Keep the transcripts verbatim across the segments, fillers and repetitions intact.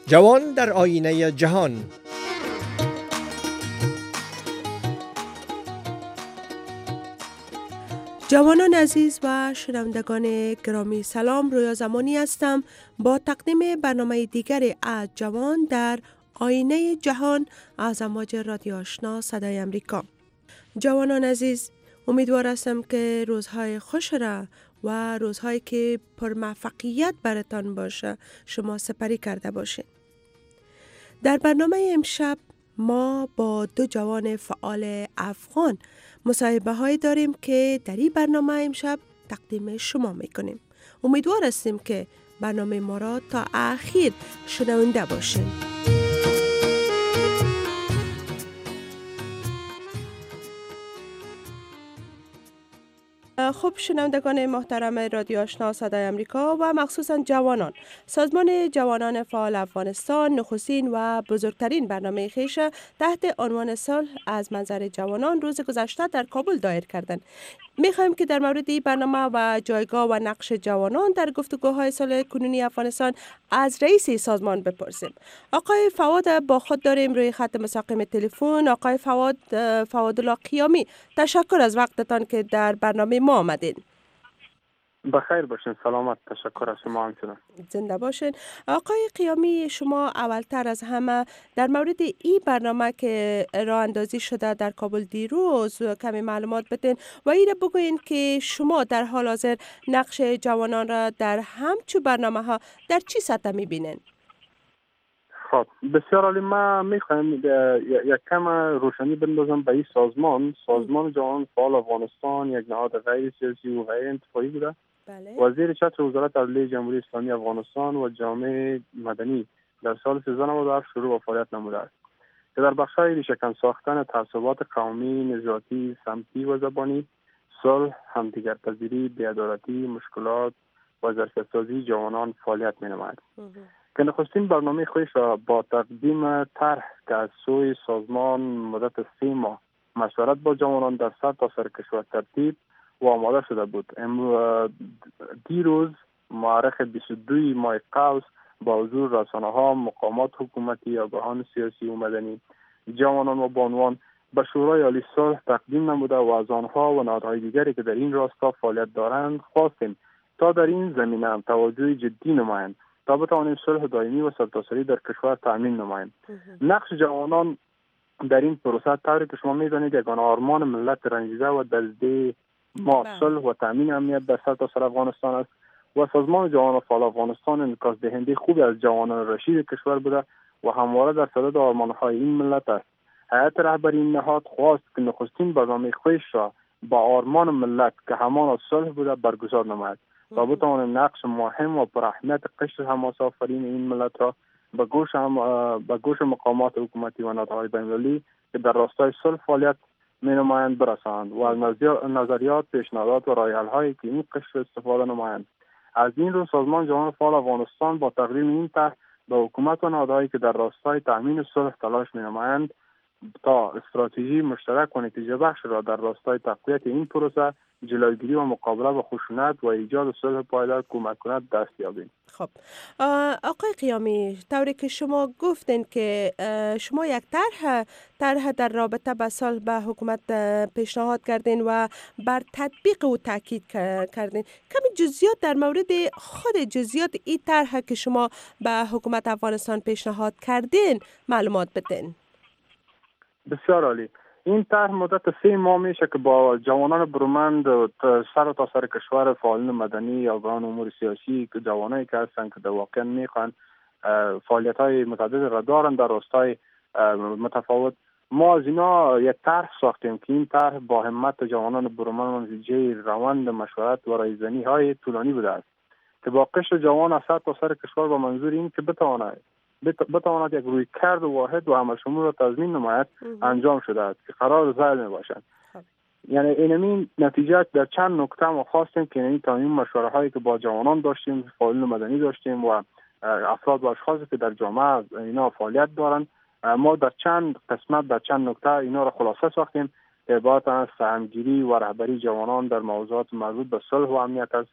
جوان در آینه جهان. جوانان عزیز و شنوندگان گرامی، سلام. رویا زمانی هستم با تقدیم برنامه دیگری از جوان در آینه جهان از امواج رادیو آشنا صدای امریکا. جوانان عزیز، امیدوار هستم که روزهای خوش را و روزهایی که پر موفقیت براتان باشه شما سپری کرده باشین. در برنامه امشب ما با دو جوان فعال افغان مصاحبه هایی داریم که در این برنامه امشب تقدیم شما میکنیم. امیدوار هستیم که برنامه ما را تا اخیر شنونده باشین. خب شنوندگان محترم رادیو آشنا صدای امریکا و مخصوصا جوانان، سازمان جوانان فعال افغانستان نخستین و بزرگترین برنامه خویش تحت عنوان صلح از منظر جوانان روز گذشته در کابل دایر کردند. میخوایم که در مورد این برنامه و جایگاه و نقش جوانان در گفتگوهای صلح کنونی افغانستان از رئیس سازمان بپرسیم. آقای فواد با خود داریم روی خط مستقیم تلفن. آقای فواد، فوادالله قیامی، تشکر از وقتتان که در برنامه ما آمدین. بخیر باشین، سلامت. تشکر از شما همچنان. زنده باشین. آقای قیامی، شما اولتر از همه در مورد این برنامه که راه اندازی شده در کابل دیروز کمی معلومات بدین و این را بگوین که شما در حال حاضر نقش جوانان را در همچو برنامه ها در چی سطح میبینین؟ خب بسیار عالی. من میخوایم یک کم روشنی بندازم به این سازمان. سازمان جوانان فعال افغانستان یک نهاد غیر سیاسی و غیر انتفاعی بوده. بله. وزیر چتر وزارت عدلیه جمهوری اسلامی افغانستان و جامعه مدنی در سال سیزده نود و هفت شروع به فعالیت نموده است که در بخش‌های ریشه‌کن ساختن تعصبات قومی، نژادی، سمتی و زبانی، صلح، همدیگرپذیری، بی‌عدالتی، مشکلات و ظرفیت‌سازی جوانان فعالیت می‌نماید. که نخستین برنامه خودش را با تقدیم طرح که از سوی سازمان مدت سه ماه مشورت با جوانان در سر تا سر کشور ترتیب و آماده شده بود. دیروز مورخ بیست و دو ماه قوس با حضور رسانه‌ها، مقامات حکومتی، آگاهان سیاسی و مدنی، جوانان و بانوان به شورای عالی صلح تقدیم نموده و از آنها و نهادهای دیگری که در این راستا فعالیت دارند خواستیم تا در این زمینه هم توجه جدی نمایند تا بتوانیم صلح دائمی و سرتاسری در کشور تامین نماییم. نقش جوانان در این پروسه طوری که شما می‌دانید یگانه آرمان ملت رنجیده و دزده ما صلح و تامین امنیت در سرتاسر افغانستان است و سازمان جوانان فعال افغانستان انعکاس دهنده خوبی از جوانان رشید کشور بوده و همواره در صدد آرمان‌های این ملت است. هیئت رهبری این نهاد خواست که نخستین برنامه خویش را با آرمان ملت که همان صلح بوده برگزار نماید تا بتوانیم نقش مهم و پراهمیت قشر حماس آفرین این ملت را به گوش هم به گوش مقامات حکومتی و نهادهای بین‌المللی که در راستای صلح فعالیت می‌نمایند برسانند و از نظریات، پیشنهادات و رایحل‌هایی که این قشر استفاده نمایند. از این رو سازمان جوانان فعال افغانستان با تقدیم این طرح به حکومت و نهادهایی که در راستای تأمین صلح تلاش می‌نمایند تا استراتژی مشترک و نتیجه بخش را در راستای تقویت این پروسه، جلوگیری و مقابله با خشونت و ایجاد صلح پایدار کمک کند دست یابیم. خب آقای قیامی، طوری که شما گفتین که شما یک طرح طرح در رابطه با صلح به حکومت پیشنهاد کردین و بر تطبیق او تاکید کردین، کمی جزئیات در مورد خود جزئیات این طرح که شما به حکومت افغانستان پیشنهاد کردین معلومات بدین. بسیار عالی. این طرح مدت سه ماه میشه که با جوانان برومند سر تا سر کشور، فعالین مدنی، آگاهان امور سیاسی که جوانایی که هستن که در واقع میخوان فعالیت‌های متعدد را دارن در راستای متفاوت، ما از اینا یک طرح ساختیم که این طرح با همت جوانان برومند نتیجه روند مشورت و رایزنی های طولانی بوده است که با قشر جوان از سر تا سر کشور با منظور این که بتواند بتواند یک روی کرد واحد و عمل شمول را تضمین نماید انجام شده است که قرار زائل می باشند. یعنی اینمی نتیجه در چند نکته ما خواستیم که این تامین مشوره هایی که با جوانان داشتیم، فعالین مدنی داشتیم و افراد و اشخاصی که در جامعه اینا فعالیت دارند، ما در چند قسمت در چند نکته اینا را خلاصه ساختیم که عبارت از همگیری و رهبری جوانان در موضوعات مربوط به صلح و امنیت است،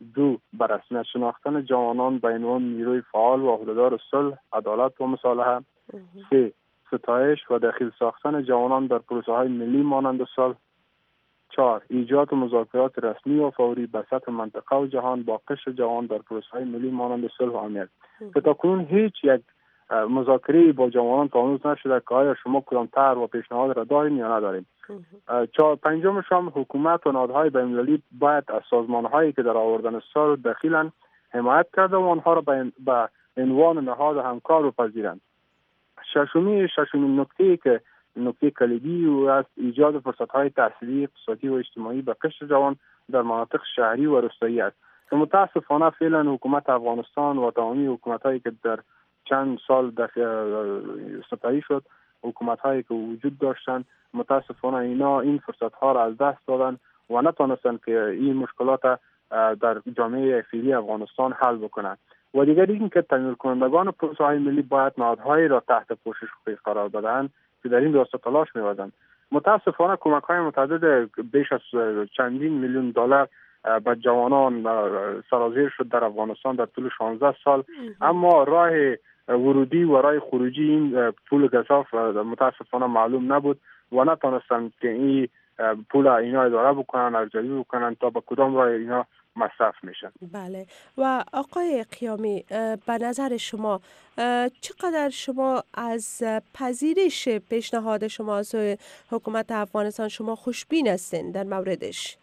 دو، بر رسمیت شناختن جوانان به عنوان نیروی فعال و عهدهدار صلح، عدالت و مصالحه. سه، ستایش و دخیل ساختن جوانان در پروسه های ملی مانند صلح. چهار، ایجاد و مذاکرات رسمی و فوری به سطح منطقه و جهان با قشر جوان در پروسه های ملی مانند صلح و امنیت. که تاکنون هیچ یک مذاکره با جوانان تانوز نشده که آیا شما کدام طرح و پیشنهاد را داریم یا نداریم. چهار، پنجمش هم حکومت و نهادهای بین‌المللی باید از سازمانهایی که در آوردن صلح دخیلند حمایت کرده و آنها را به عنوان نهاد همکار بپذیرند. ششمی ششمین نکته که نکته کلیدی و از ایجاد فرصت‌های تحصیلی، اقتصادی و اجتماعی به قشر جوان در مناطق شهری و روستایی است که متاسفانه فعلا حکومت افغانستان و تمامی حکومت‌هایی که در چند سال در ستایی شد، حکومت‌هایی که وجود داشتند، متاسفانه اینا این فرصت‌ها را از دست دادن و نتونستند که این مشکلات در جامعه فعلی افغانستان حل بکنند. و دیگر این که تامین کنندگان پروسه های ملی باید نهادهایی را تحت پوشش خود قرار بدهند که در این راستا تلاش می‌ورزند. متاسفانه کمک‌های متعدد بیش از چندین میلیون دلار به جوانان سرازیر شد در افغانستان در طول شانزده سال، اما راه ورودی و راه خروجی این پول گزاف متاسفانه معلوم نبود و نتونستند که این پول اینا اداره بکنن، ارزیابی بکنن تا به کدام راه اینا مصرف میشن. بله. و آقای قیامی، به نظر شما چقدر شما از پذیرش پیشنهاد شما از حکومت افغانستان شما خوشبین هستین در موردش؟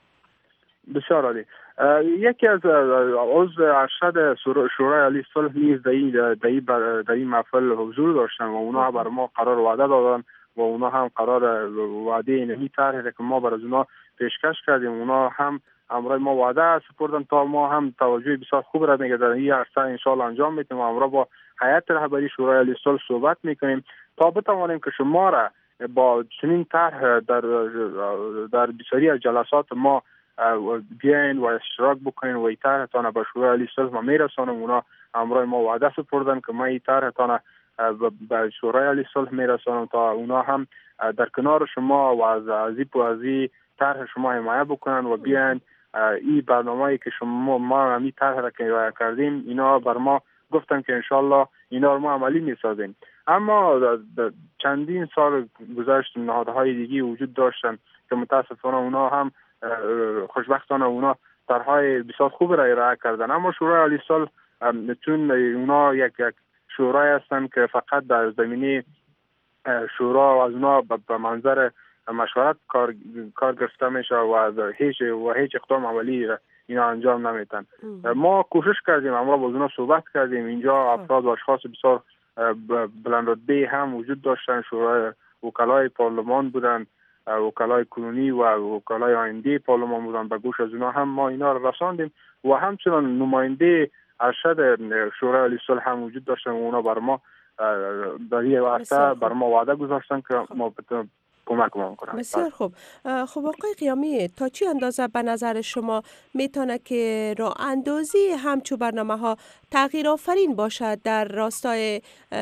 بسیار عالی. یکی از عضو ارشد شورای عالی صلح نیز در این محفل حضور داشتن و اونا بر ما قرار وعده دادن و اونا هم قرار وعده اینمی طرحی که ما بر از اونا پیشکش کردیم، اونا هم امروز ما وعده سپردن تا ما هم توجه بسیار خوب را نگه در این عرصه ان شاء الله انجام میدیم و امروز با هیئت رهبری شورای عالی صلح صحبت میکنیم تا بتوانیم که شما را با چنین طرح در در بسیاری از جلسات ما بیاین و اشتراک بکنین و این طرح تان به شورای عالی صلح ما میرسانم. اونا امروز ما وعده سپردن که ما این طرح تان به شورای عالی صلح میرسانم تا اونا هم در کنار شما و از ازی پوازی طرح شما حمایت بکنن و بیاین این برنامه‌ای که شما ما همین طرح را که کردیم اینا بر ما گفتن که انشالله اینا رو ما عملی میسازیم. اما چندین سال گذشت نهادهای دیگه وجود داشتن که متاسفانه اونا هم خوشبختانه اونا طرحهای بسیار خوب را ارائه کردن، اما شورای عالی صلح چون اونا یک یک شورای هستن که فقط در زمینه شورا و از اونا به منظر مشورت کار کار گرفته میشه و هیچ و هیچ اقدام عملی اینا انجام نمیتن. ما کوشش کردیم، امروز با اونا صحبت کردیم، اینجا افراد و اشخاص بسیار بلند رتبه هم وجود داشتن، شورای وکلای پارلمان بودن، وکلای کنونی و وکلای آینده پارلمان بودن، به گوش از اونا هم ما اینا رو رساندیم و همچنان نماینده ارشد شورای عالی صلح هم وجود داشتن و اونا بر ما در یه وقته بر ما وعده گذاشتن که ما کمک میکنن. بسیار خوب. خب آقای قیامی، تا چی اندازه به نظر شما میتونه که راه اندازی همچو برنامه ها تغییر آفرین باشد در راستای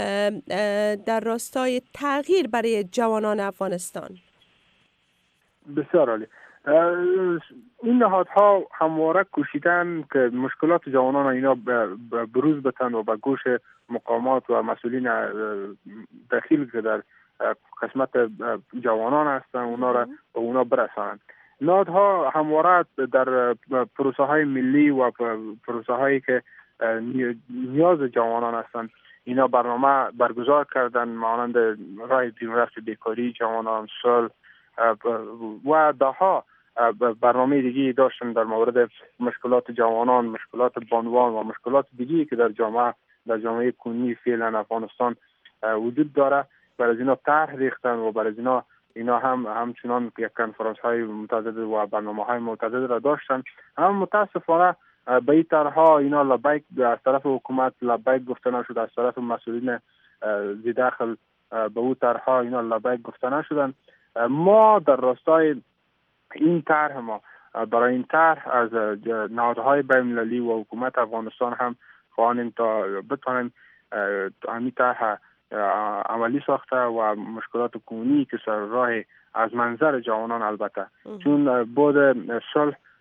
در راستای تغییر برای جوانان افغانستان؟ بسیار عالی. این نهادها همواره کوشیدن که مشکلات جوانان اینا بروز بتن و به گوش مقامات و مسئولین داخل که در قسمت جوانان هستن اونا را به اونا برسانند. نهادها همواره در پروسه های ملی و پروسه هایی که نیاز جوانان هستند اینا برنامه برگزار کردن، مانند راه بیرون رفت بیکاری جوانان، صلح و دهها برنامه دیگه داشتن در مورد مشکلات جوانان، مشکلات بانوان و مشکلات دیگه که در جامعه در جامعه کنونی فعلا افغانستان وجود داره. برای اینا طرح ریختن و برای اینا اینا هم همچنان یک کنفرانس های متعدد و برنامه های متعدد را داشتن. اما متاسفانه به این طرحها اینا لبیک از طرف حکومت لبیک گفته نشد، از طرف مسئولین زی داخل به اون طرحها اینا لبیک گفته نشدن. ما در راستای این طرح ما برای این طرح از نهادهای بین‌المللی و حکومت افغانستان هم خواهیم تا بتونیم همین طرح عملی ساخته و مشکلات کنونی که سر راه از منظر جوانان البته چون بود صلح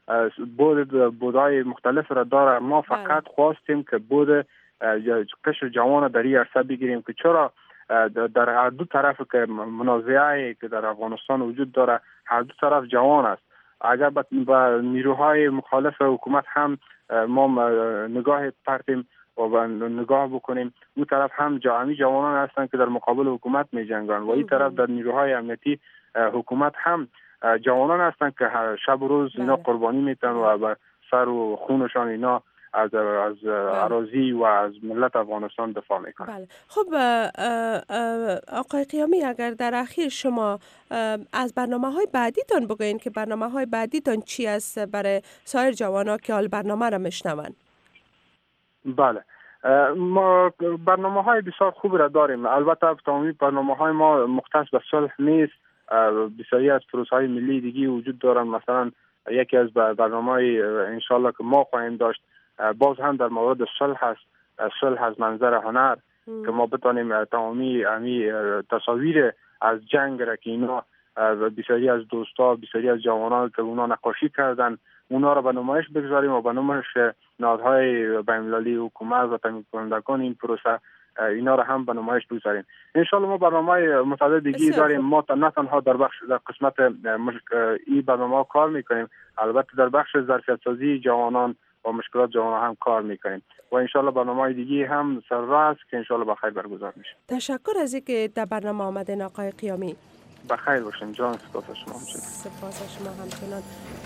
بود بودای مختلف را داره. ما فقط خواستیم که بود قشر جوان در این عرصه بگیریم که چرا در دو طرف که منازعه که در افغانستان وجود داره هر دو طرف جوان است. اگر با نیروهای مخالف حکومت هم ما نگاه پرتیم و نگاه بکنیم، اون طرف هم جامعه جوانان هستند که در مقابل حکومت می جنگن و این طرف در نیروهای امنیتی حکومت هم جوانان هستند که شب و روز اینا قربانی میتن و با سر و خونشان اینا از از اراضی و از ملت افغانستان دفاع میکنن. بله. خب آقای قیامی، اگر در اخیر شما از برنامه‌های بعدیتان بگوین که برنامه‌های بعدیتان چی است برای سایر جوانان که حال برنامه را میشنون؟ بله، ما برنامه‌های بسیار خوب را داریم. البته تمامی برنامه‌های ما مختص به صلح نیست. بسیاری از پروسه‌های ملی دیگه وجود دارن. مثلا یکی از برنامه‌های انشالله که ما خواهیم داشت باز هم در مورد صلح است، صلح از منظر هنر م. که ما بتانیم تمامی امی تصاویر از جنگ را که اینا بسیاری از دوستا، بسیاری از جوانان که اونا نقاشی کردن، اونا را به نمایش بگذاریم و به نمایش نهادهای بین‌المللی، حکومت و تامین کنندگان این پروسه اینا را هم به نمایش بگذاریم. ان شاء الله ما برنامه‌های متعدد دیگه داریم. ما نه تنها در بخش در قسمت این برنامه کار میکنیم، البته در بخش ظرفیت سازی جوانان و مشکلات جوانان هم کار میکنیم و ان شاء الله برنامه‌های دیگه هم سر راه است که ان شاء الله بخیر برگزار میشه. تشکر از اینکه در برنامه آمدین آقای قیامی. بخیر باشین جان. سپاس شما همچنان. سپاس شما همچنان.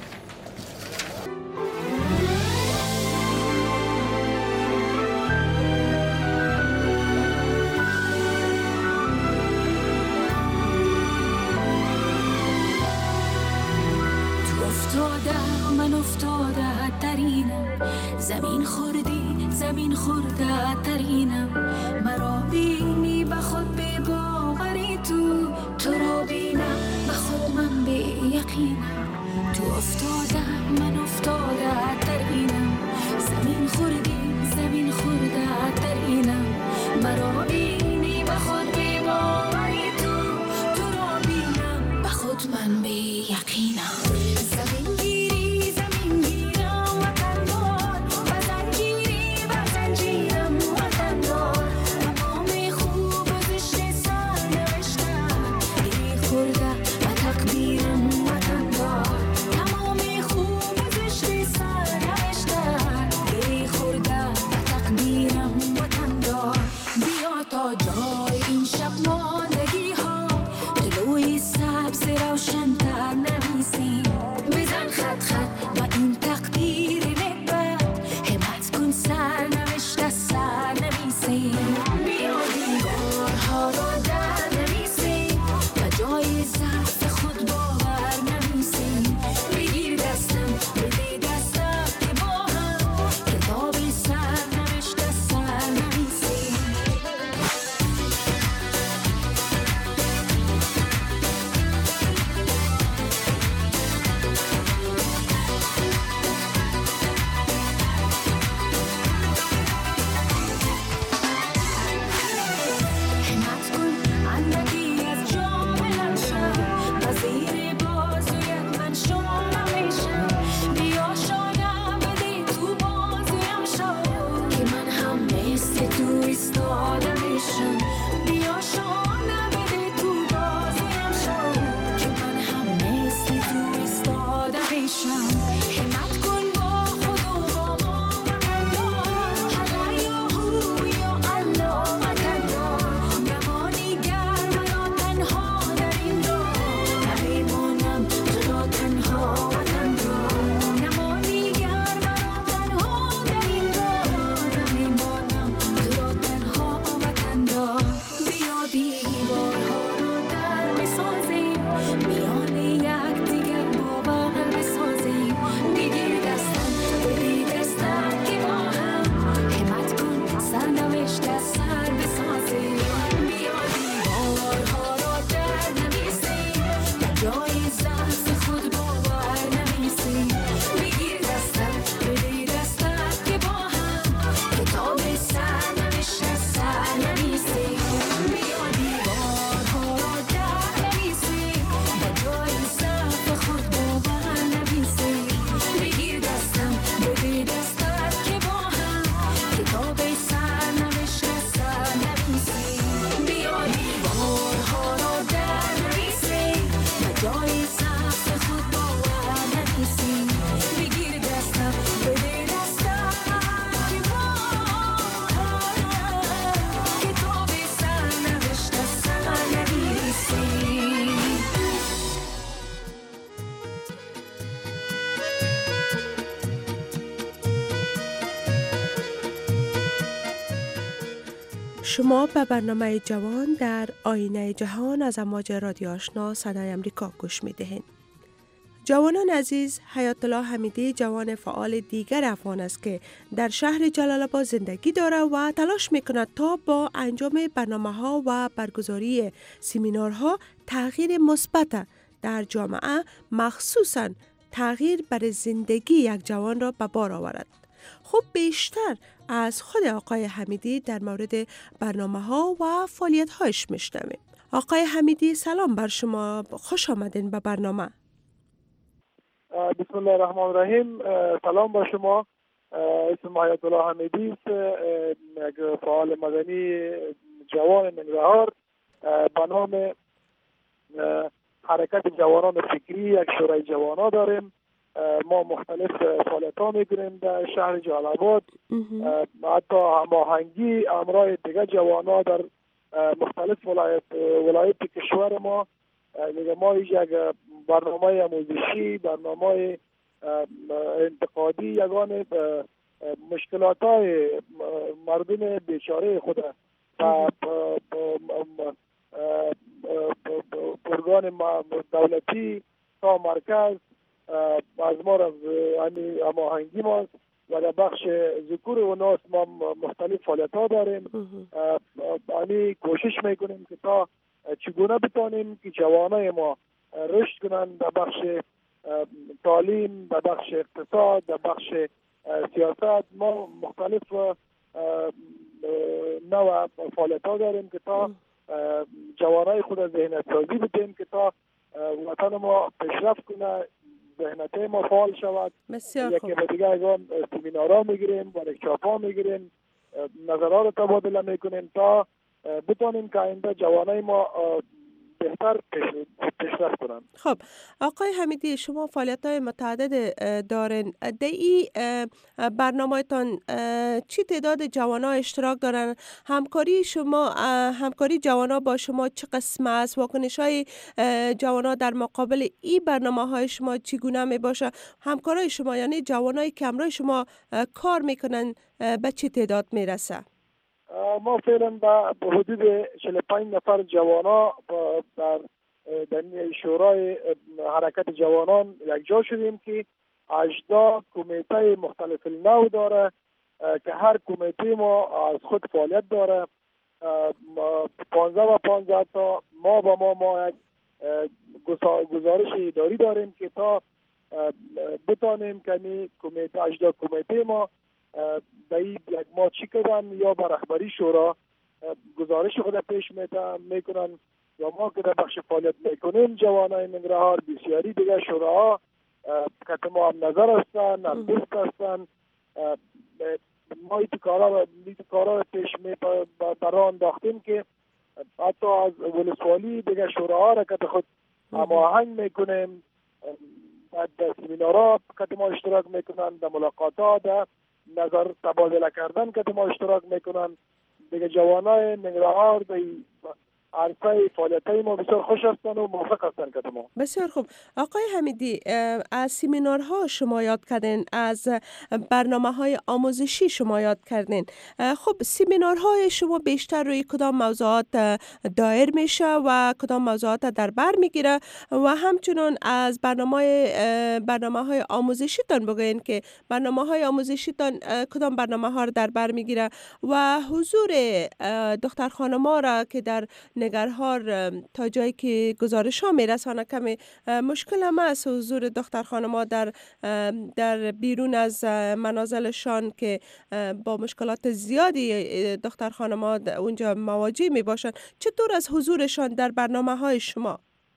من افتاده ترینم، زمین خوردی زمین خورده ترینم، مرا بینی به خود بی باوری، تو تو را بینم به خود من بی یقینم. تو افتاده من افتاده ترینم، زمین خوردی زمین خورده ترینم، مرا بینی به خود بی باوری، تو تو را بینم به خود من بی یقینم. شما به برنامه جوان در آینه جهان از امواج رادیو آشنا صدای امریکا گوش می دهید. جوانان عزیز، حیات الله حمیدی جوان فعال دیگر افغان است که در شهر جلال آباد زندگی دارد و تلاش می کند تا با انجام برنامه ها و برگزاری سمینارها تغییر مثبت در جامعه، مخصوصاً تغییر بر زندگی یک جوان را به بار آورد. خب بیشتر از خود آقای حمیدی در مورد برنامه ها و فعالیت هایش میشنویم. آقای حمیدی سلام بر شما، خوش آمدین به برنامه. بسم الله الرحمن الرحیم. سلام بر شما. اسم حیات الله حمیدی است، یک فعال مدنی جوان ننگرهار به نام حرکت جوانان فکری یک شورای جوانان داریم. ما مختلف فعالیت ها میکنیم در شهر جلال آباد، حتی هماهنگی امرای دیگر جوانان در مختلف ولایت ولایت کشور ما. دیگه ما یک برنامه آموزشی، برنامه انتقادی یگان مشکلات های مردم بیچاره خود با ارگان دولتی تا مرکز از ما را هماهنگی ماست و در بخش ذکور و ناس ما مختلف فعالیت ها داریم. یعنی کوشش میکنیم که تا چگونه بتانیم که جوانای ما رشد کنند در بخش تعلیم، در بخش اقتصاد، در بخش سیاست. ما مختلف نوع فعالیت ها داریم که تا جوانای خود ذهنیت سازی بدیم که تا وطن ما پیشرفت کنه، ذهنیت ما فعال شود. یکی به دیگه اگران سمینارها میگیریم، ورکشاپ ها میگیریم، نظرات تبادله میکنیم تا بتانیم که آینده جوانای ما بهتر پیشرفت کنند. خب آقای حمیدی، شما فعالیت‌های متعدد دارین. در این برنامه‌تان چی تعداد جوان‌ها اشتراک دارن؟ همکاری شما، همکاری جوان‌ها با شما چه قسم است؟ واکنش‌های جوان‌ها در مقابل این برنامه‌های شما چگونه میباشه؟ همکارای شما یعنی جوانایی که همراه شما کار میکنن به چه تعداد میرسه؟ ما فعلا به حدود چهل و پنج نفر جوانا در در شورای حرکت جوانان یک جا شدیم که هجده کمیته مختلف النوع داره که هر کمیته ما از خود فعالیت داره. پانزده و پانزده تا ما با ما ما یک گزارش اداری داریم که تا بتانیم که می کمیته هجده کمیته ما در یک ما چی کردن یا به رهبری شورا گزارش خود پیش میکنن یا ما که در بخش فعالیت میکنیم جوانای ننگرهار بسیاری دیگر شوراها که ما هم نظر هستن، هم دوست هستن. ما این کارا کارا پیش می برای انداختیم که حتی از ولسوالی دیگر شوراها را که خود هماهنگ میکنیم، در سمینارها که ما اشتراک میکنن، در ملاقاتها، در نظر تبادله کردن که ما اشتراک میکنن. دیگه جوانای ننگرهار در عرصه فعالیت‌های ما بسیار خوش هستن و موافق هستن که ما. بسیار خوب. آقای حمیدی، از سمینارها شما یاد کردین، از برنامه‌های آموزشی شما یاد کردین. خب سمینارهای شما بیشتر روی کدام موضوعات دایر میشه و کدام موضوعات در بر میگیره و همچنین از برنامه برنامه‌های آموزشیتان بگوین که برنامه‌های آموزشیتان کدام برنامه‌ها رو در بر میگیره و حضور دختر خانم‌ها را که در نگرهار تا جایی که گزارش ها میرسانه کمی مشکل هم است حضور دختر خانم‌ها در در بیرون از منازلشان که با مشکلات زیادی دختر خانم‌ها اونجا مواجه می باشن. چطور از حضورشان در برنامه های شما؟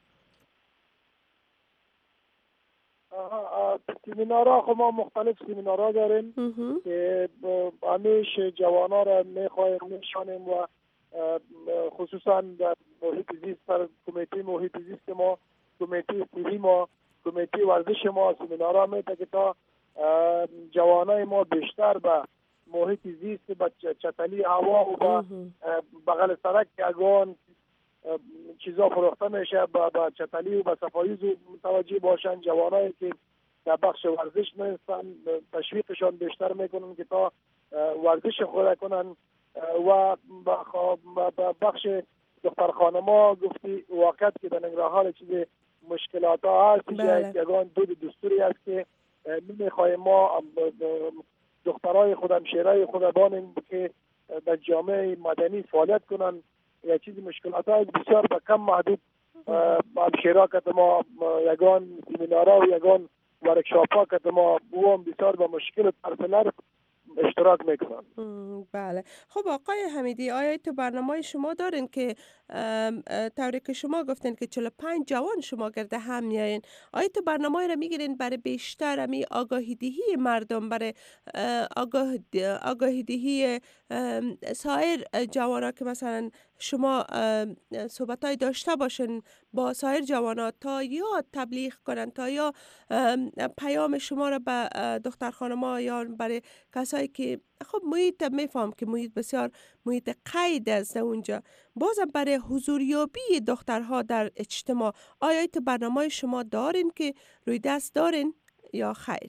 سمینارها خب ما مختلف سمینارها داریم که همیشه جوانا را میخواهیم میشانیم و خصوصا در محیط زیست در کمیته محیط زیست ما، کمیته سیوی ما، کمیته ورزش ما سمینارها میده که تا جوانای ما بیشتر به محیط زیست، به چتلی هوا و به بغل سرک یگان چیزا فروخته میشه به چتلی و به صفایی متوجه باشن. جوانایی که در بخش ورزش نیستن تشویقشان بیشتر میکنن که تا ورزش خود کنن. و بخش دختر خانما گفتی واقعیت که در ننگرهار چیز مشکلات ها هست. بله. یگان دود دستوری است که نمیخواهیم ما دخترای خود همشیرای خود بانیم که در جامعه مدنی فعالیت کنن. یا چیز مشکلات ها بسیار به کم محدود همشیرا که ما یگان سیمینارا و یگان ورکشاپ ها که ما بوام بسیار به مشکل طرف اشتراک میکنن. بله. خب آقای حمیدی، آیا تو برنامه شما دارین که طوری که شما گفتین که چهل و پنج جوان شما گرده هم میایین، آیا تو برنامه را میگیرین برای بیشتر امی آگاهی دهی مردم، برای آگاه آگاهی دهی سایر جوانا که مثلا شما صحبتای داشته باشین با سایر جوانا تا یا تبلیغ کنن، تا یا پیام شما را به دختر خانما یا برای کسایی که خب محیط میفهم که محیط بسیار محیط قید است اونجا، بازم برای حضوریابی دخترها در اجتماع، آیا ایت برنامه شما دارین که روی دست دارین یا خیر؟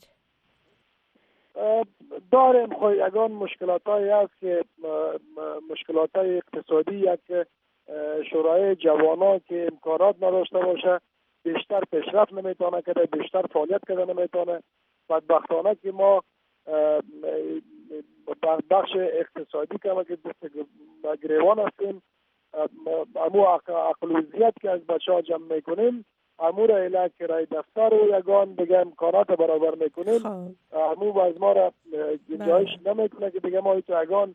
داریم. خب یگان مشکلات هایی هست که مشکلات های اقتصادی یک شورای جوانان که امکانات نداشته باشه بیشتر پیشرفت نمیتونه کرده، بیشتر فعالیت کرده نمیتونه. بدبختانه که ما بخش اقتصادی که ما که گریوان هستیم، امو اقلوزیت که از بچه ها جمع میکنیم امو را علاق کرای دفتر و یگان دیگه امکانات برابر میکنیم، امو باز ما را جایش نمیکنه که دیگه ما ایتو یگان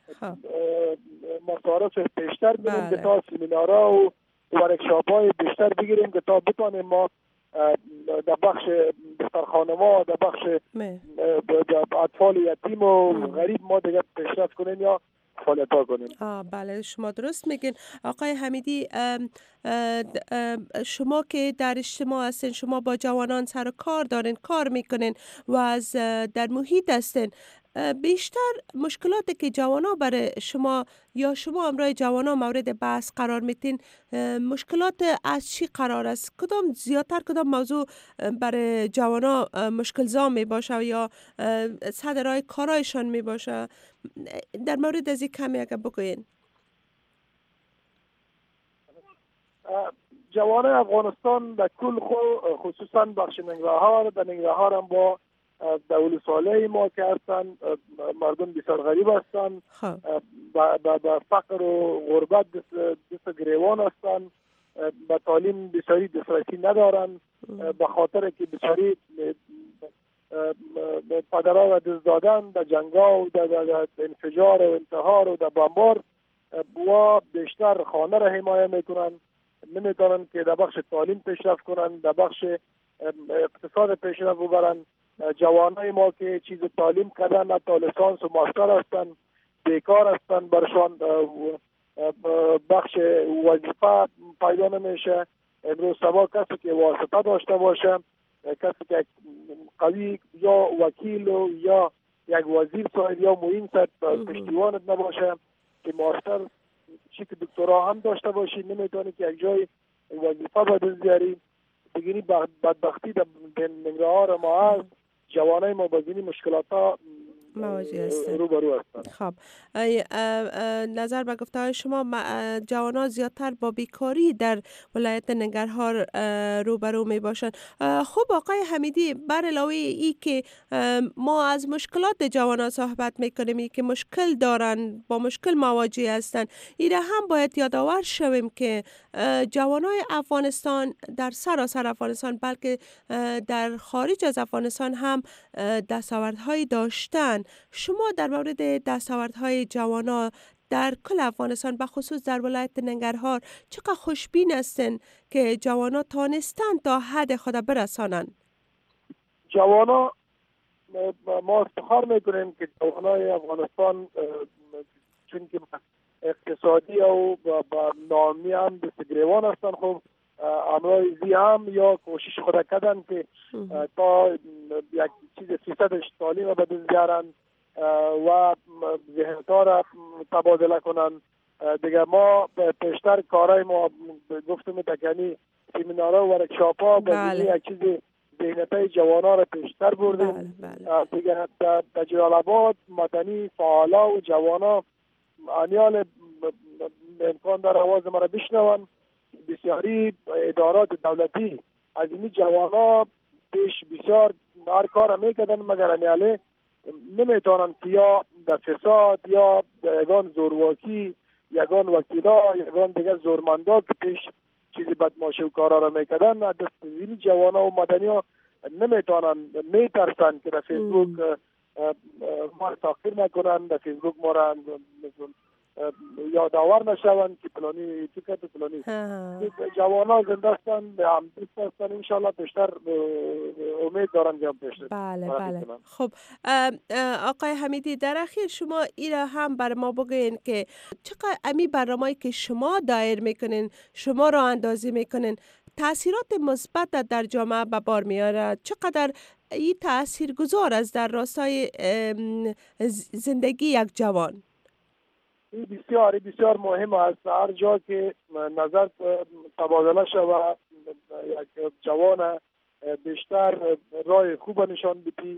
مصارف بیشتر بگیریم که تا سیمینارا و ورکشاپ های بیشتر بگیریم که تا بتانیم ما در بخش دخترخانما، در بخش اطفال یتیم و غریب ما دیگه پیشرفت کنیم یا فعالیت ها کنیم. آه بله، شما درست میگین. آقای حمیدی، ام ام شما که در اجتماع هستین، شما با جوانان سر و کار دارین، کار میکنین و از در محیط هستین، بیشتر مشکلاتی که جوانا برای شما یا شما امرای جوانا مورد بحث قرار میتین، مشکلات از چی قرار است؟ کدام زیادتر کدام موضوع برای جوانا مشکل زا می باشه یا صدرهای کارایشان می باشه؟ در مورد از این کمی اگر بگوین. جوانان افغانستان در کل خصوصا بخش ننگرهار، در ننگرهار هم با دولت ساله ما که هستن مردم بسیار غریب هستن، با فقر و غربت دست گریوان هستن، با تعلیم بسیاری دسترسی ندارن، به خاطر که بسیاری پدرها را دست دادن در جنگا و در انفجار و انتحار و در بمبار و بیشتر خانه را حمایه میکنن، نمیتونن که در بخش تعلیم پیشرفت کنن، در بخش اقتصاد پیشرفت ببرن. جوانای ما که چیز تعلیم کردن، حتی لیسانس و ماستر هستن، بیکار هستن، برشان بخش وظیفه پیدا نمیشه. امروز سبا کسی که واسطه داشته باشه، کسی که قوی یا وکیل و یا یک وزیر صاحب یا معین صاحب پشتیوانت نباشه که ماستر چی که دکترا هم داشته باشی، نمیتونی که یک جای وظیفه به دست بیاری. بگیری بدبختی در ننگرهار ما هست، جوانای ما با این مشکلات ها مواجه هستند، روبرو هستند. خب نظر به گفته های شما، جوانان زیادتر با بیکاری در ولایت ننگرهار روبرو می باشند. خب آقای حمیدی، بر علاوه ای که ما از مشکلات جوانان صحبت میکنیم، ای که مشکل دارن، با مشکل مواجه هستند، ایره هم باید یادآور شویم که جوانای افغانستان در سراسر افغانستان بلکه در خارج از افغانستان هم دستاوردهایی داشتن. شما در مورد دستاوردهای جوانا در کل افغانستان به خصوص در ولایت ننگرهار چقدر خوشبین هستن که جوانا تانستن تا حد خود برسانن؟ جوانا ما افتخار میکنیم که جوانای افغانستان چون که اقتصادی و با نامی هم دست گریوان هستن، خب امرای زی هم یا کوشش خود کردن که تا یک چیز فیصدش تعلیم به دست بیارن و ذهنتا را تبادله کنن. دیگه ما پیشتر کارهای ما گفتم تکنی سیمینارها و ورکشاپ ها با یک چیز ذهنیتای جوانا را پیشتر بردیم. دیگه در جلال آباد مدنی فعالا و جوانا انیال امکان در آواز مرا بشنون. بسیاری ادارات دولتی از این جوانا پیش بسیار هر کار میکردن، مگر انیاله نمیتونن که یا در فساد یا یگان زورواکی، یگان وکیلا، یگان دیگه زورمندا که پیش چیزی بدماشی و کارا را میکردن، دست این جوانا و مدنی ها نمیتونن، میترسن که در فیسبوک ما را تاخیر نکنن، در فیسبوک ما را یادآور نشون که پلانی تیکت پلانی. جوانا زنده هستن، هم دوست هستن، انشالله بیشتر امید دارن که بیشتر. بله بله. خب آقای حمیدی، در اخیر شما ایرا هم بر ما بگوین که چقدر امی برنامه‌ای که شما دایر میکنین، شما را اندازی میکنین، تاثیرات مثبت در جامعه به بار میاره؟ چقدر این تاثیرگذار است در راستای زندگی یک جوان؟ این بسیار بسیار مهم است. هر جا که نظر تبادله شود، یک جوان بیشتر راه خوب نشان بدی،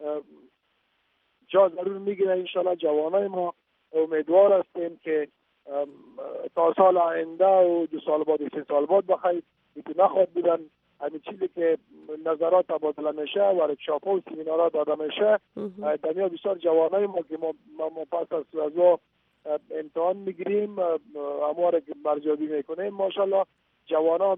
جا ضرور میگیره. انشالله جوانای ما امیدوار هستیم که تا سال آینده و دو سال بعد، سه سال بعد بخیر ایتی نخواد بودن. همین چیزی که نظرات تبادله میشه، ورکشاپ ها و سیمینارها داده میشه، دنیا بسیار جوانای ما که ما, ما پس از سوزا امتحان میگیریم، امواره که برجابی میکنیم، ماشاءالله جوانا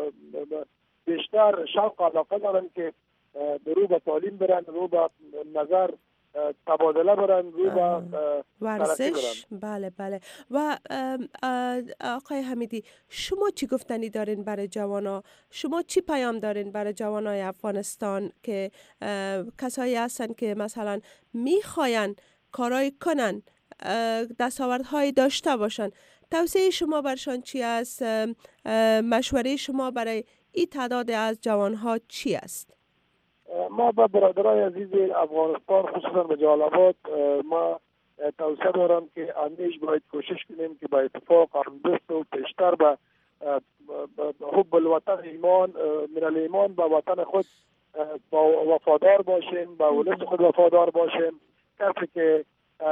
بیشتر شوق علاقه دارن که رو به تعلیم برن، رو به نظر تبادله برن، رو به ورزش. بله بله. و آقای حمیدی، شما چی گفتنی دارین برای جوانا؟ شما چی پیام دارین برای جوانای افغانستان که کسایی هستن که مثلا میخواین کارای کنن، دستاوردهای داشته باشن؟ توصیه شما برشان چی است؟ مشوره شما برای این تعداد از جوانها چی است؟ ما با برادرای عزیز افغانستان، خصوصا به جلال‌آباد، ما توصیه دارم که همیشه باید کوشش کنیم که با اتفاق همدست و پیشتر به حب الوطن ایمان من الایمان به وطن خود وفادار باشیم، به ولس خود وفادار باشیم. کسی که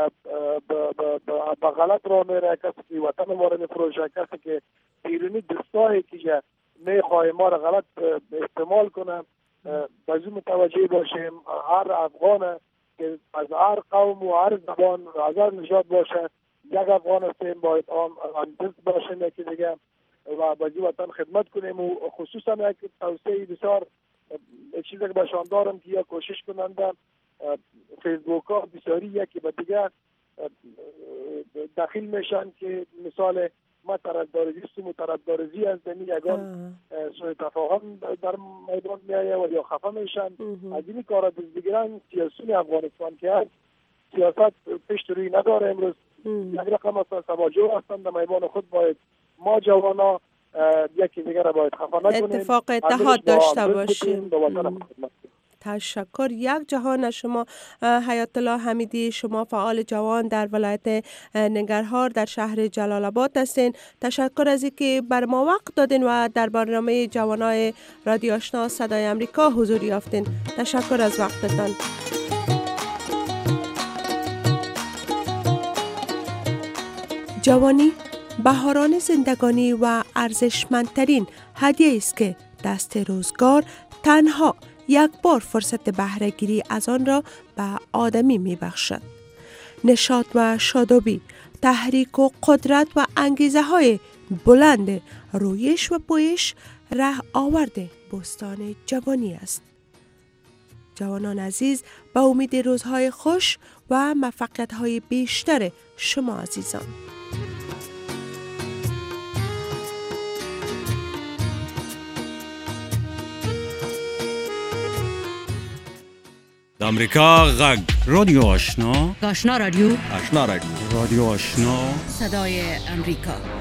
به غلط را میره، کسی که وطن ما را میفروشه، کسی که بیرونی دستایی که میخواه ما را غلط استعمال کنه، باید متوجه باشیم. هر افغان که از هر قوم و هر زبان و از هر نژاد باشه، یک افغان هستیم، باید همدست باشیم یکی دیگه و باید وطن خدمت کنیم. و خصوصا یک توصیه بسیار چیزی که بهشان دارم که یا کوشش کنند فیسبوک ها بسیاری یکی به دیگه داخل میشن که مثال ما طرفدار زیستیم و طرفدار زی از دمی یگان سوء تفاهم در میدان میایه و یا خفه میشن. از این کارا بگیرن سیاسون افغانستان که هست سیاست پشت روی نداره. امروز یک رقم اصلا سواجه هستن در میدان خود. باید ما جوانا یکی دیگر را باید خفه نکنیم، اتفاق اتحاد داشته باشیم. تشکر. یک جهان شما حیات الله حمیدی، شما فعال جوان در ولایت ننگرهار در شهر جلال آباد هستین. تشکر از اینکه بر ما وقت دادین و در برنامه جوانای رادیو آشنا صدای امریکا حضور یافتین. تشکر از وقتتان. جوانی بهاران زندگانی و ارزشمندترین هدیه است که دست روزگار تنها یک بار فرصت بهره گیری از آن را به آدمی می بخشد. نشاط و شادابی، تحریک و قدرت و انگیزه های بلند رویش و پویش ره آورد بستان جوانی است. جوانان عزیز، به امید روزهای خوش و موفقیت های بیشتر شما عزیزان. امریکا غږ رادیو آشنا آشنا رادیو آشنا رادیو رادیو آشنا صدای امریکا.